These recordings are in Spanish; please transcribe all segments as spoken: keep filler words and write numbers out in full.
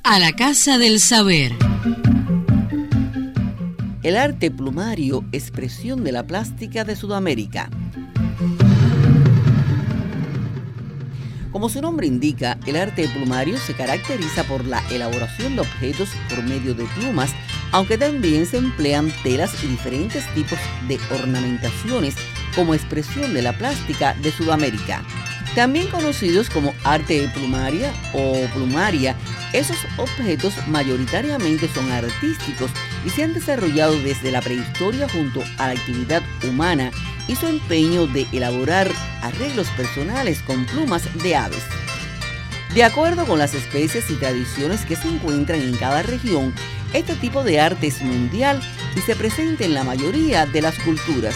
A la Casa del Saber. El arte plumario, expresión de la plástica de Sudamérica. Como su nombre indica, el arte plumario se caracteriza por la elaboración de objetos por medio de plumas, aunque también se emplean telas y diferentes tipos de ornamentaciones como expresión de la plástica de Sudamérica. También conocidos como arte plumaria o plumaria, esos objetos mayoritariamente son artísticos y se han desarrollado desde la prehistoria junto a la actividad humana y su empeño de elaborar arreglos personales con plumas de aves. De acuerdo con las especies y tradiciones que se encuentran en cada región, este tipo de arte es mundial y se presenta en la mayoría de las culturas.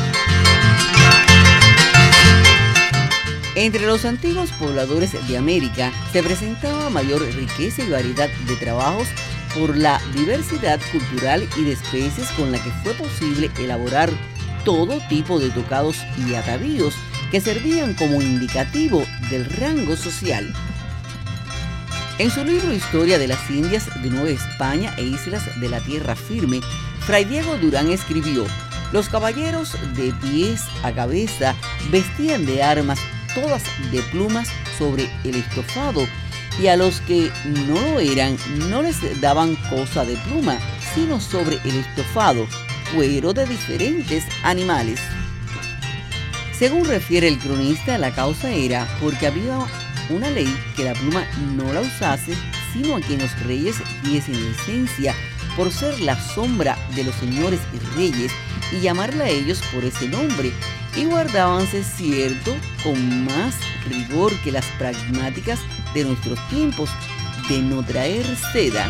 Entre los antiguos pobladores de América se presentaba mayor riqueza y variedad de trabajos por la diversidad cultural y de especies con la que fue posible elaborar todo tipo de tocados y atavíos que servían como indicativo del rango social. En su libro Historia de las Indias de Nueva España e Islas de la Tierra Firme, Fray Diego Durán escribió: los caballeros de pies a cabeza vestían de armas todas de plumas sobre el estofado, y a los que no lo eran no les daban cosa de pluma, sino sobre el estofado, cuero de diferentes animales. Según refiere el cronista, la causa era porque había una ley que la pluma no la usase, sino a quien los reyes diesen licencia, por ser la sombra de los señores y reyes, y llamarla a ellos por ese nombre, y guardábanse, cierto, con más rigor que las pragmáticas de nuestros tiempos, de no traer seda.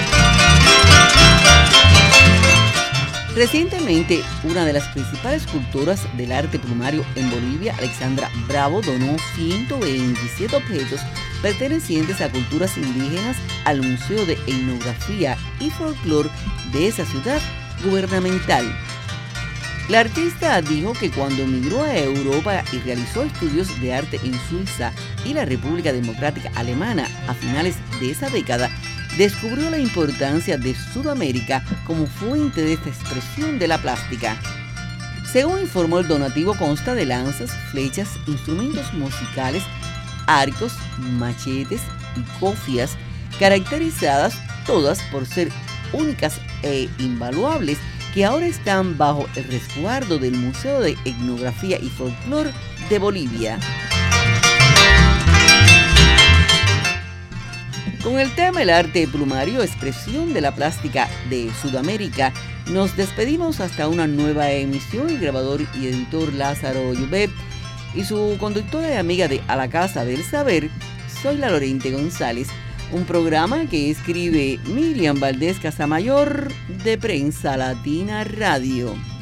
Recientemente, una de las principales cultoras del arte plumario en Bolivia, Alexandra Bravo, donó ciento veintisiete objetos pertenecientes a culturas indígenas al Museo de Etnografía y Folclor de esa ciudad gubernamental. La artista dijo que cuando emigró a Europa y realizó estudios de arte en Suiza y la República Democrática Alemana a finales de esa década, descubrió la importancia de Sudamérica como fuente de esta expresión de la plástica. Según informó el donativo, consta de lanzas, flechas, instrumentos musicales, arcos, machetes y cofias, caracterizadas todas por ser únicas e invaluables, que ahora están bajo el resguardo del Museo de Etnografía y Folclor de Bolivia. Con el tema el arte plumario, expresión de la plástica de Sudamérica, nos despedimos hasta una nueva emisión. El grabador y editor Lázaro Llobet y su conductora y amiga de A la Casa del Saber, soy la Lorente González. Un programa que escribe Miriam Valdés Casamayor de Prensa Latina Radio.